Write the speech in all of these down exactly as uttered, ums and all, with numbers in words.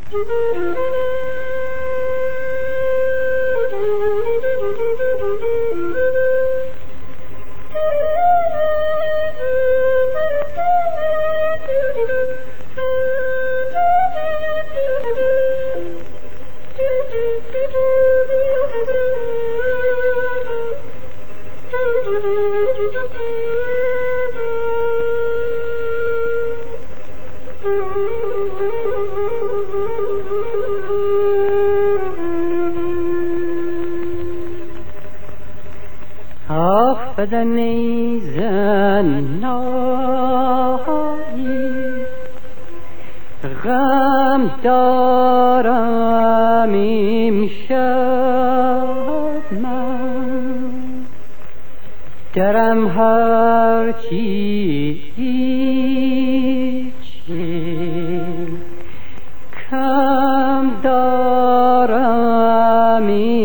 بدنی زنایی غم دارم امشب من درم هرچی چی کم دارم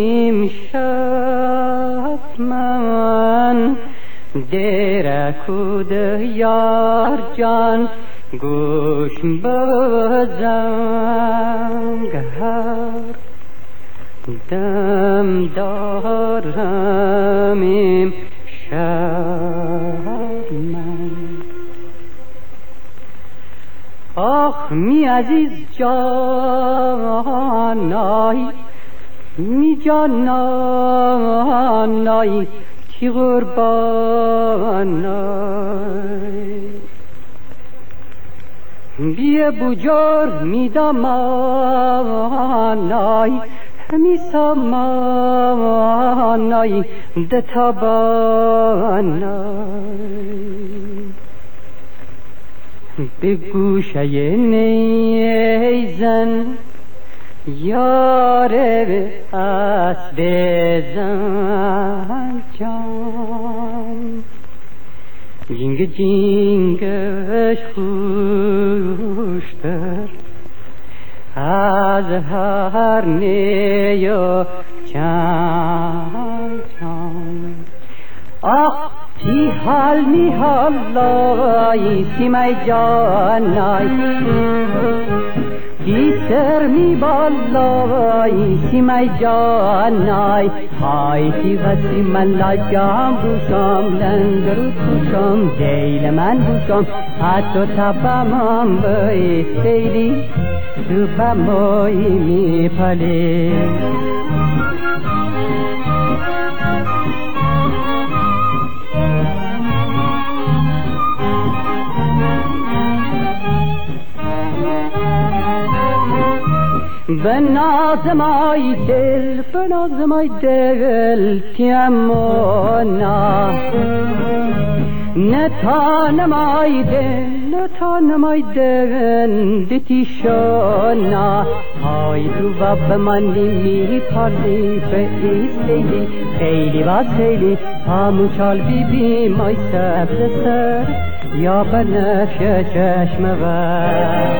امشب من درکود یار جان گوش بزنگ هر دم دارم امشب من. آخ می عزیز جانای می جانای کی قربانای بی بجور می دامانای همی سامانای دتابانای به گوشه نیزن یاره اسب زن جان جینگ جینگش خوشتر از هر نیو چند چند. آخ تی حال می حالای سیمای جانای کی سر می بالای سیمای جانای های تی وسی من لاجام بوشم لنگرو بوشم دیل من بوشم حتی تبامم بای سیلی دوبامای می پلی. بنازمای دل بنازمای دل تیمونا نتانمای دل نتانمای دل دیتی شونا های تو باب من می پالی به ایسلی خیلی باز خیلی همون چال بی بی مای سبز سر یا بنفش چشم ور.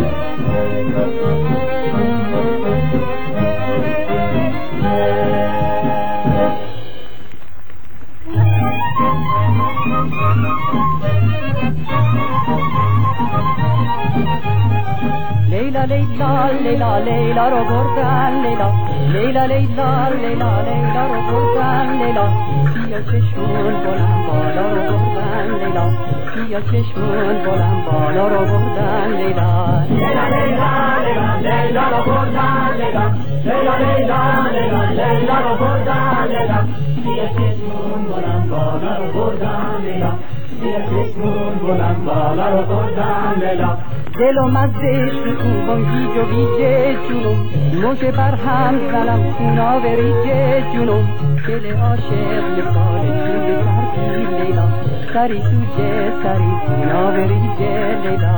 لیلا لیلا لیلا لیلا رو بردن لیلا لیلا لیلا لیلا لیلا رو بردن لیلا سیا چشمون بلند بالا رو بردن لیلا سیا چشمون بلند بالا رو بردن لیلا لیلا لیلا لیلا لیلا رو بردن لیلا لیلا لیلا لیلا لیلا رو بردن لیلا سیا چشمون بلند بالا رو بردن لیلا سیا چشمون بلند بالا رو بردن لیلا. دل و مزدش خوبم گیج و بیجه جونم موشه بر هم زنم خونا و ریجه جونم دل عاشق نگاه جون سرکی لیلا سری سوجه سری خونا و ریجه لیلا.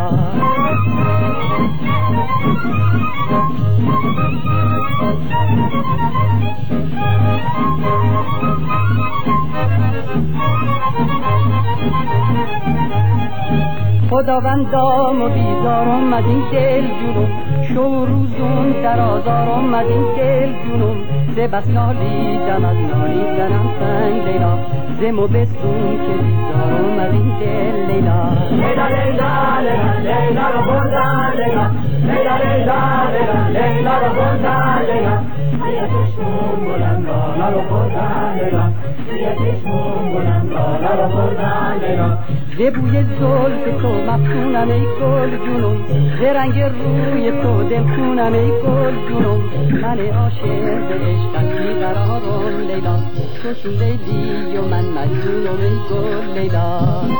خداوندام و بیزارم از این دل جونم شو روزون در آزارم از این دل جونم ز بس نالیدم از نالیدنم سنگ لیلا ز مبستون که بیزارم از این دل لیلا لیلا لیلا لیلا لیلا رو بردن لیلا لیلا لیلا لیلا لیلا رو بردن لیلا زیر چشمون بلند بالا رو بردن لیلا زیر چشمون بلند بالا رو بردن لیلا ز بوی زلف تو مفتونم ای گل جونم ز رنگ روی تو دلخونم ای گل جونم من عاشق به عشقت بیقرارم لیلا تو چون لیلی و من مجنونم ای گل لیلا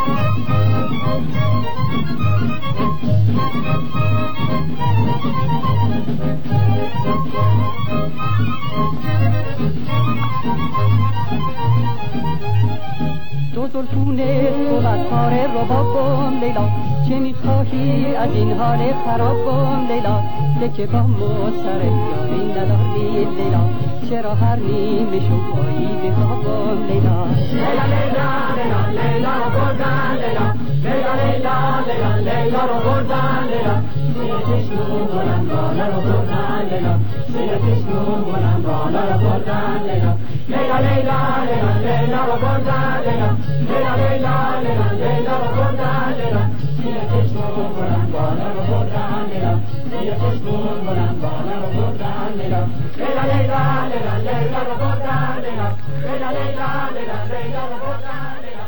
تو زلفونه تو بطار ربابم لیلا چه میخواهی از این حال خرابم لیلا که با ما سر یاری نداری لیلا چرا هر نیمه شبایی بخوابم لیلا لیلا لیلا لیلا لیلا رو بردن لیلا لیلا لیلا لیلا لیلا رو بردن لیلا زیر چشمون بلند بالا رو بردن لیلا زیر چشمون بلند بالا رو بردن لیلا لیلا لیلا لیلا لیلا رو بردن لیلا لیلا لیلا لیلا لیلا رو بردن لیلا زیر چشمون بلند بالا رو بردن لیلا زیر چشمون بلند بالا رو بردن لیلا لیلا لیلا لیلا لیلا رو بردن لیلا لیلا لیلا لیلا لیلا رو بردن لیلا